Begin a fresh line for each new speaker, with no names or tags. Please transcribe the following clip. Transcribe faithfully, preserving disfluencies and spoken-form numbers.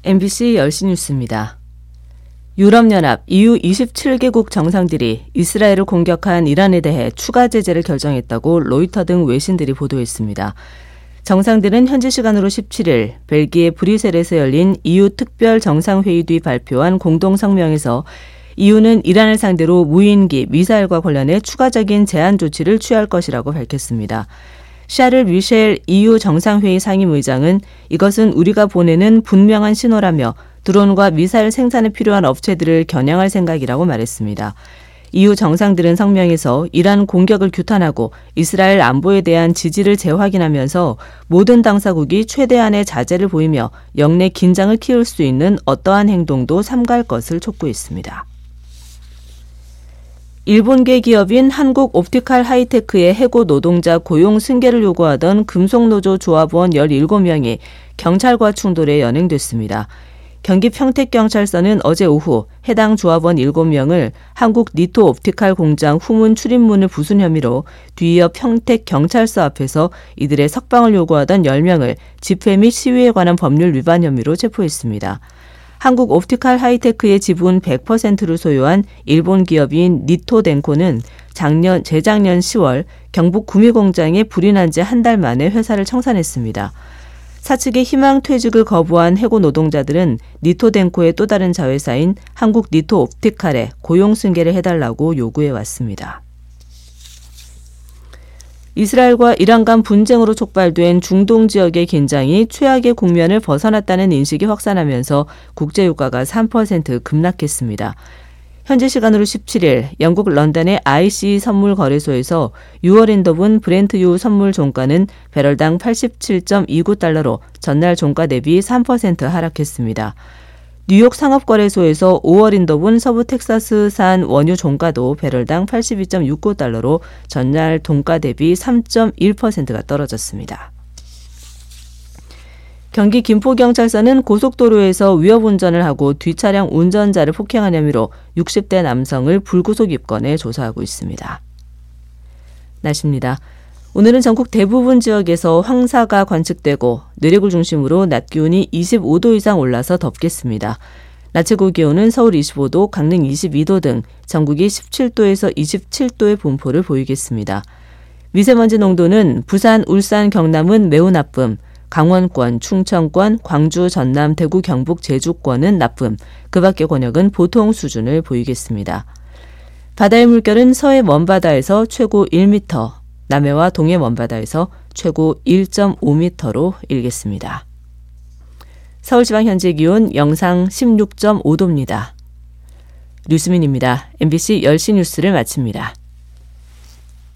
엠비씨 열 시 뉴스입니다. 유럽연합 이유 이십칠 개국 정상들이 이스라엘을 공격한 이란에 대해 추가 제재를 결정했다고 로이터 등 외신들이 보도했습니다. 정상들은 현지 시간으로 십칠 일 벨기에 브뤼셀에서 열린 이유 특별 정상회의 뒤 발표한 공동 성명에서 이유는 이란을 상대로 무인기, 미사일과 관련해 추가적인 제한 조치를 취할 것이라고 밝혔습니다. 샤를 미셸 이유 정상회의 상임의장은 이것은 우리가 보내는 분명한 신호라며 드론과 미사일 생산에 필요한 업체들을 겨냥할 생각이라고 말했습니다. 이유 정상들은 성명에서 이란 공격을 규탄하고 이스라엘 안보에 대한 지지를 재확인하면서 모든 당사국이 최대한의 자제를 보이며 영내 긴장을 키울 수 있는 어떠한 행동도 삼가할 것을 촉구했습니다. 일본계 기업인 한국옵티칼 하이테크의 해고 노동자 고용 승계를 요구하던 금속노조 조합원 열일곱 명이 경찰과 충돌에 연행됐습니다. 경기 평택경찰서는 어제 오후 해당 조합원 일곱 명을 한국 니토옵티칼 공장 후문 출입문을 부순 혐의로 뒤이어 평택경찰서 앞에서 이들의 석방을 요구하던 열 명을 집회 및 시위에 관한 법률 위반 혐의로 체포했습니다. 한국옵티칼 하이테크의 지분 백 퍼센트를 소유한 일본 기업인 니토덴코는 작년, 재작년 시월 경북 구미공장에 불이 난 지 한 달 만에 회사를 청산했습니다. 사측의 희망 퇴직을 거부한 해고 노동자들은 니토덴코의 또 다른 자회사인 한국 니토옵티칼에 고용 승계를 해달라고 요구해 왔습니다. 이스라엘과 이란 간 분쟁으로 촉발된 중동 지역의 긴장이 최악의 국면을 벗어났다는 인식이 확산하면서 국제유가가 삼 퍼센트 급락했습니다. 현지 시간으로 십칠 일 영국 런던의 아이씨 선물 거래소에서 유월 인더분 브렌트유 선물 종가는 배럴당 팔십칠 점 이구 달러로 전날 종가 대비 삼 퍼센트 하락했습니다. 뉴욕 상업거래소에서 오월 인더분 서부 텍사스산 원유 종가도 배럴당 팔십이 점 육구 달러로 전날 동가 대비 삼 점 일 퍼센트가 떨어졌습니다. 경기 김포경찰서는 고속도로에서 위협운전을 하고 뒷차량 운전자를 폭행한 혐의로 육십 대 남성을 불구속 입건해 조사하고 있습니다. 날씨입니다. 오늘은 전국 대부분 지역에서 황사가 관측되고 내륙을 중심으로 낮 기온이 이십오 도 이상 올라서 덥겠습니다. 낮 최고 기온은 서울 이십오 도, 강릉 이십이 도 등 전국이 십칠 도에서 이십칠 도의 분포를 보이겠습니다. 미세먼지 농도는 부산, 울산, 경남은 매우 나쁨, 강원권, 충청권, 광주, 전남, 대구, 경북, 제주권은 나쁨, 그 밖의 권역은 보통 수준을 보이겠습니다. 바다의 물결은 서해 먼바다에서 최고 일 미터, 남해와 동해 먼바다에서 최고 일 점 오 미터로 일겠습니다. 서울지방 현재 기온 영상 십육 점 오 도입니다. 류수민입니다. 엠비씨 열 시 뉴스를 마칩니다.